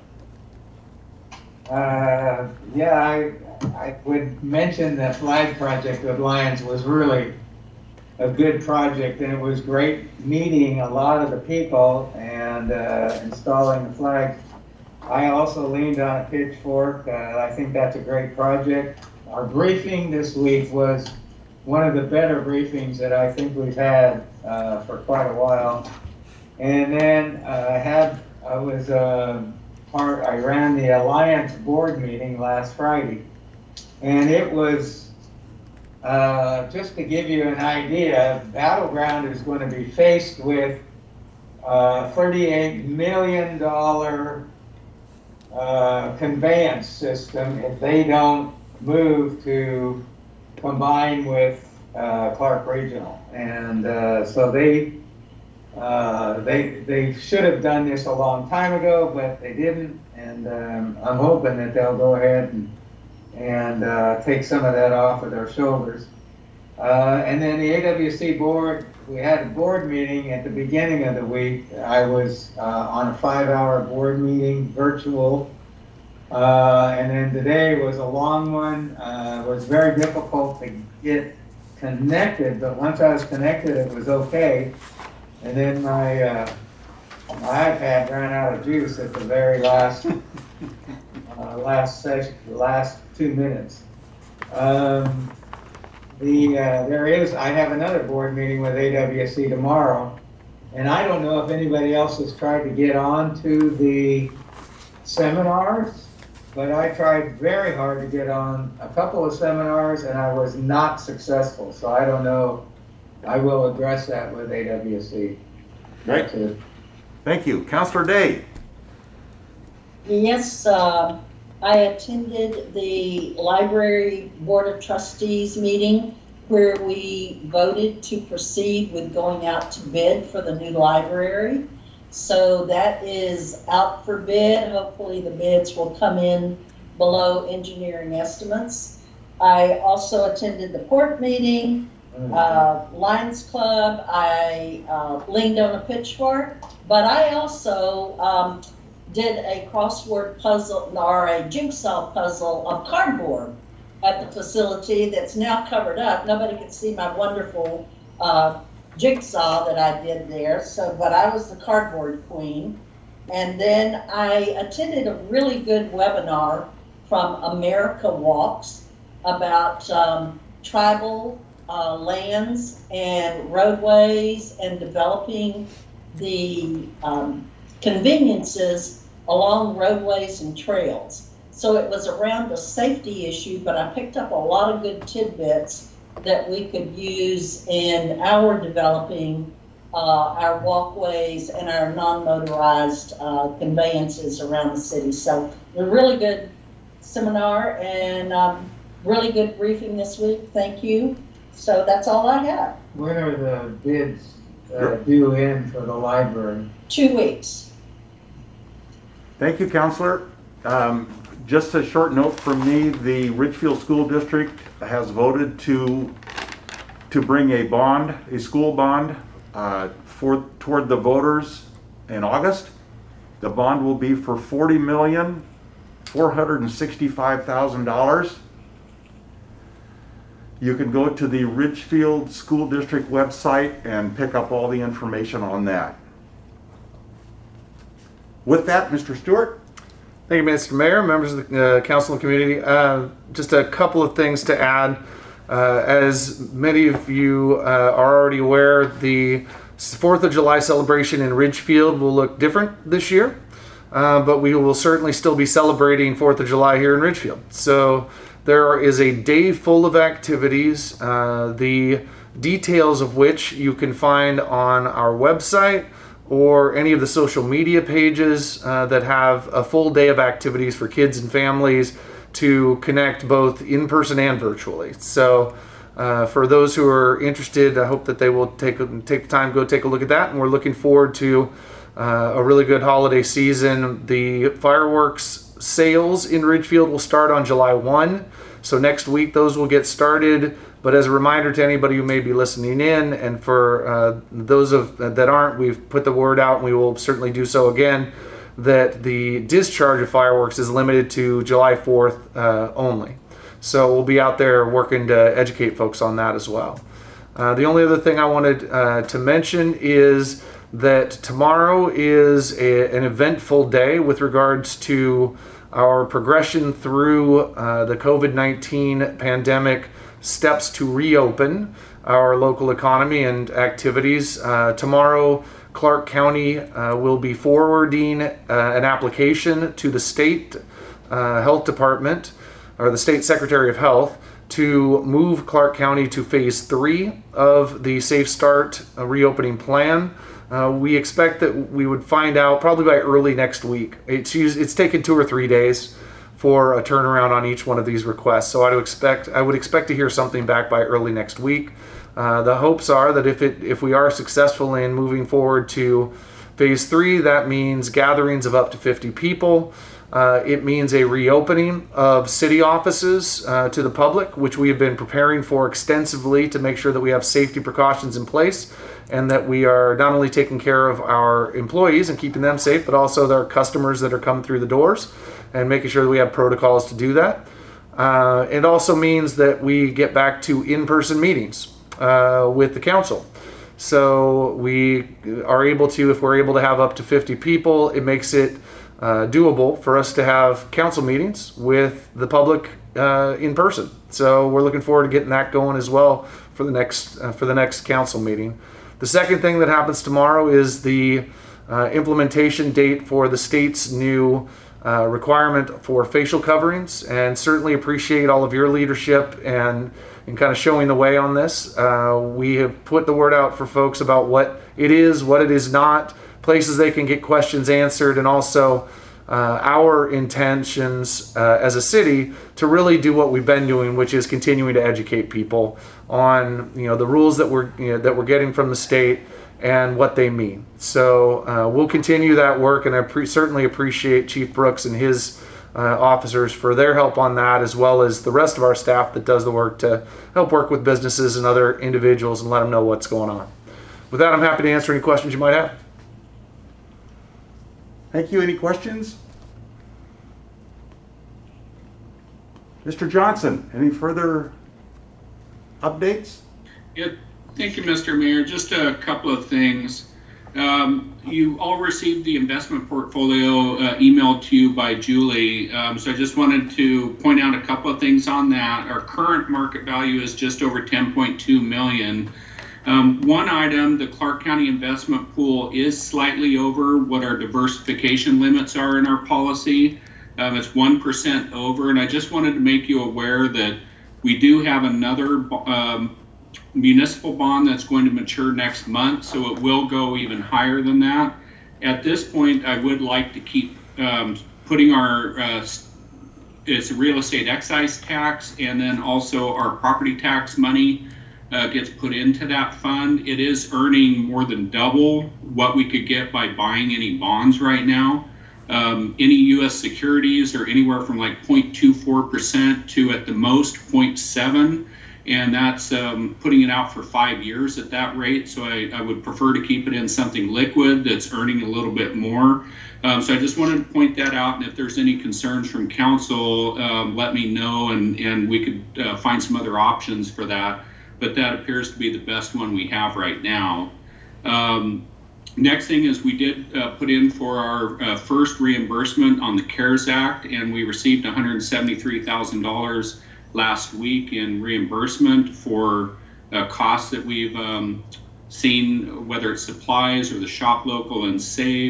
Yeah, I would mention the flag project with Lions was really a good project, and it was great meeting a lot of the people and installing the flags. I also leaned on a pitchfork. I think that's a great project. Our briefing this week was one of the better briefings that I think we've had for quite a while. And then I ran the Alliance board meeting last Friday, and it was, just to give you an idea, Battleground is going to be faced with $38 million conveyance system if they don't move to combine with Clark Regional. And so they should have done this a long time ago, but they didn't. And I'm hoping that they'll go ahead and take some of that off of their shoulders. And then the AWC board, we had a board meeting at the beginning of the week. I was on a 5-hour board meeting, virtual. And then today was a long one. It was very difficult to get connected, but once I was connected, it was okay. And then my iPad ran out of juice at the very last session, the last 2 minutes. I have another board meeting with AWC tomorrow, and I don't know if anybody else has tried to get on to the seminars, but I tried very hard to get on a couple of seminars, and I was not successful. So I don't know. I will address that with AWC. Great. Thank you. Councilor Day. Yes, I attended the Library Board of Trustees meeting where we voted to proceed with going out to bid for the new library. So that is out for bid. Hopefully the bids will come in below engineering estimates. I also attended the port meeting, Lions Club. I leaned on a pitchfork, but I also did a crossword puzzle or a jigsaw puzzle of cardboard at the facility that's now covered up. Nobody can see my wonderful jigsaw that I did there. So, but I was the cardboard queen. And then I attended a really good webinar from America Walks about tribal lands and roadways and developing the conveniences along roadways and trails. So it was around a safety issue, but I picked up a lot of good tidbits that we could use in our developing our walkways and our non-motorized conveyances around the city. So a really good seminar and really good briefing this week. Thank you. So that's all I have. When are the bids due in for the library? 2 weeks. Thank you, Councilor. Just a short note from me, the Ridgefield School District has voted to bring a bond, a school bond, toward the voters in August. The bond will be for $40,465,000. You can go to the Ridgefield School District website and pick up all the information on that. With that, Mr. Stewart. Thank you, Mr. Mayor, members of the council and community. Just a couple of things to add. As many of you are already aware, the 4th of July celebration in Ridgefield will look different this year. but we will certainly still be celebrating 4th of July here in Ridgefield. So there is a day full of activities, the details of which you can find on our website or any of the social media pages that have a full day of activities for kids and families to connect both in person and virtually. So for those who are interested, I hope that they will take the time to go take a look at that, and we're looking forward to a really good holiday season. The fireworks sales in Ridgefield will start on July 1, so next week those will get started. But as a reminder to anybody who may be listening in, and for those that aren't, we've put the word out, and we will certainly do so again, that the discharge of fireworks is limited to July 4th only. So we'll be out there working to educate folks on that as well. The only other thing I wanted to mention is that tomorrow is an eventful day with regards to our progression through the COVID-19 pandemic steps to reopen our local economy and activities. Tomorrow, Clark County will be forwarding an application to the state health department, or the state secretary of health, to move Clark County to phase 3 of the Safe Start reopening plan. We expect that we would find out probably by early next week. It's taken 2 or 3 days for a turnaround on each one of these requests. So I would expect to hear something back by early next week. The hopes are that if we are successful in moving forward to phase 3, that means gatherings of up to 50 people. It means a reopening of city offices to the public, which we have been preparing for extensively to make sure that we have safety precautions in place and that we are not only taking care of our employees and keeping them safe, but also their customers that are coming through the doors and making sure that we have protocols to do that. It also means that we get back to in-person meetings with the council. So we are able to, if we're able to have up to 50 people, it makes it doable for us to have council meetings with the public in person. So we're looking forward to getting that going as well for the next council meeting. The second thing that happens tomorrow is the implementation date for the state's new requirement for facial coverings, and certainly appreciate all of your leadership and kind of showing the way on this. We have put the word out for folks about what it is not, places they can get questions answered, and also our intentions as a city to really do what we've been doing, which is continuing to educate people on the rules that we're getting from the state and what they mean. So we'll continue that work, and I certainly appreciate Chief Brooks and his officers for their help on that, as well as the rest of our staff that does the work to help work with businesses and other individuals and let them know what's going on. With that, I'm happy to answer any questions you might have. Thank you. Any questions? Mr. Johnson, any further updates? Yeah, thank you, Mr. Mayor. Just a couple of things. You all received the investment portfolio emailed to you by Julie. So I just wanted to point out a couple of things on that. Our current market value is just over $10.2 million. One item, the Clark County investment pool is slightly over what our diversification limits are in our policy. It's 1% over, and I just wanted to make you aware that we do have another municipal bond that's going to mature next month, so it will go even higher than that. At this point, I would like to keep putting our it's a real estate excise tax, and then also our property tax money gets put into that fund. It is earning more than double what we could get by buying any bonds right now. Any U.S. securities are anywhere from like 0.24% to at the most 0.7%. And that's putting it out for 5 years at that rate. So I would prefer to keep it in something liquid that's earning a little bit more. So I just wanted to point that out. And if there's any concerns from council, let me know, and we could find some other options for that. But that appears to be the best one we have right now. Next thing is we did put in for our first reimbursement on the CARES Act, and we received $173,000 last week in reimbursement for costs that we've seen, whether it's supplies or the Shop Local and Save,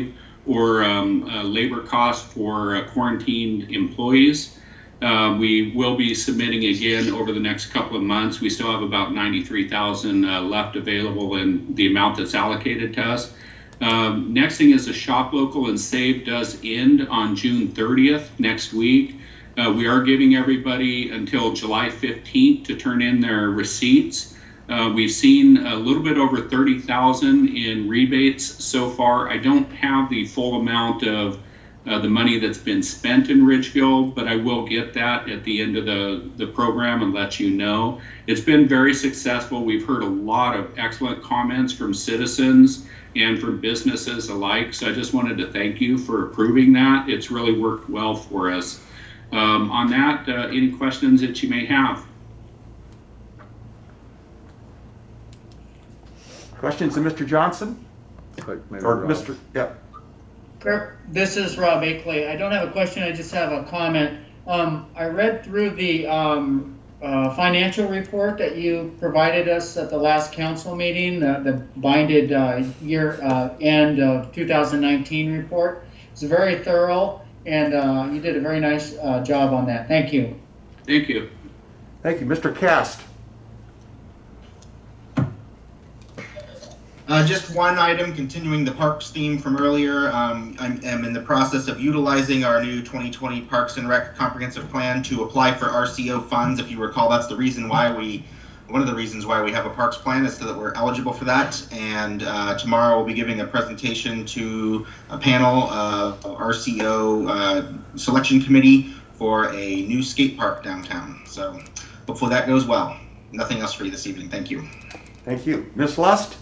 or labor costs for quarantined employees. We will be submitting again over the next couple of months. We still have about 93,000 left available in the amount that's allocated to us. Next thing is the Shop Local and Save does end on June 30th next week. We are giving everybody until July 15th to turn in their receipts. We've seen a little bit over 30,000 in rebates so far. I don't have the full amount of the money that's been spent in Ridgefield, but I will get that at the end of the program and let you know. It's been very successful. We've heard a lot of excellent comments from citizens and from businesses alike. So I just wanted to thank you for approving that. It's really worked well for us. On that, any questions that you may have? Questions to Mr. Johnson? Or Mr. Yeah. This is Rob Akeley. I don't have a question, I just have a comment. I read through the financial report that you provided us at the last council meeting, the binded year end of 2019 report. It's very thorough, and you did a very nice job on that. Thank you. Thank you. Thank you. Mr. Cast. Just one item, continuing the parks theme from earlier. I'm in the process of utilizing our new 2020 Parks and Rec Comprehensive Plan to apply for RCO funds. If you recall, that's the reason why one of the reasons why we have a parks plan is so that we're eligible for that. And tomorrow we'll be giving a presentation to a panel of RCO selection committee for a new skate park downtown. So hopefully that goes well. Nothing else for you this evening. Thank you. Thank you. Ms. Lust?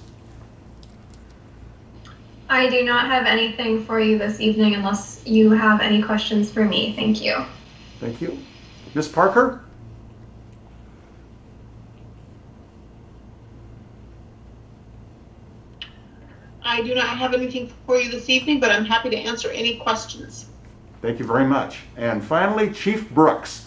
I do not have anything for you this evening unless you have any questions for me. Thank you. Thank you. Ms. Parker? I do not have anything for you this evening, but I'm happy to answer any questions. Thank you very much. And finally, Chief Brooks.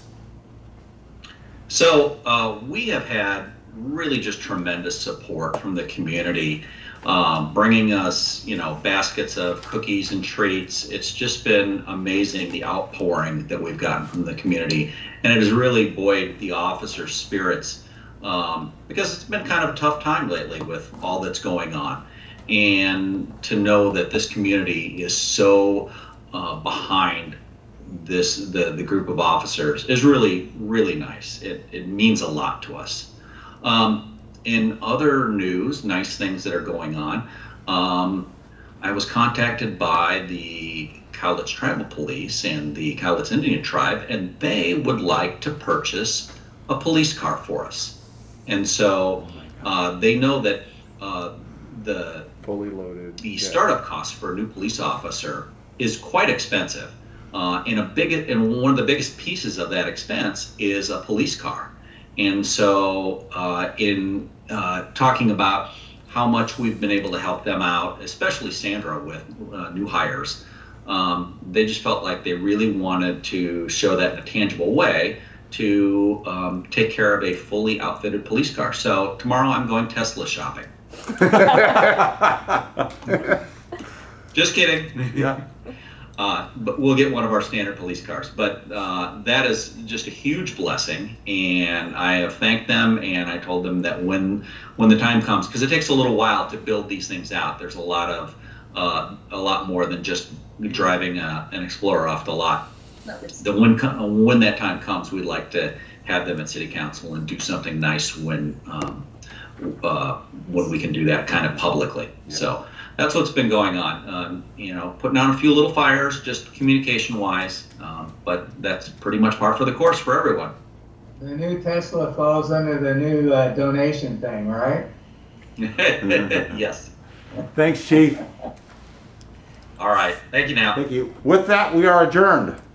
So we have had really just tremendous support from the community, bringing us, baskets of cookies and treats. It's just been amazing, the outpouring that we've gotten from the community. And it has really buoyed the officers' spirits because it's been kind of a tough time lately with all that's going on. And to know that this community is so behind the group of officers is really, really nice. It means a lot to us. In other news, nice things that are going on, I was contacted by the Cowlitz Tribal Police and the Cowlitz Indian Tribe, and they would like to purchase a police car for us. And so they know that the fully loaded startup cost for a new police officer is quite expensive. And one of the biggest pieces of that expense is a police car. And so in talking about how much we've been able to help them out, especially Sandra with new hires, they just felt like they really wanted to show that in a tangible way to take care of a fully outfitted police car. So tomorrow I'm going Tesla shopping. Just kidding. Yeah. But we'll get one of our standard police cars. But that is just a huge blessing, and I have thanked them, and I told them that when the time comes, because it takes a little while to build these things out. There's a lot more than just driving an Explorer off the lot. When that time comes, we'd like to have them at City Council and do something nice when we can do that kind of publicly. Yeah. So that's what's been going on. Putting out a few little fires, just communication-wise, but that's pretty much par for the course for everyone. The new Tesla falls under the new donation thing, right? Yes. Thanks, Chief. All right. Thank you now. Thank you. With that, we are adjourned.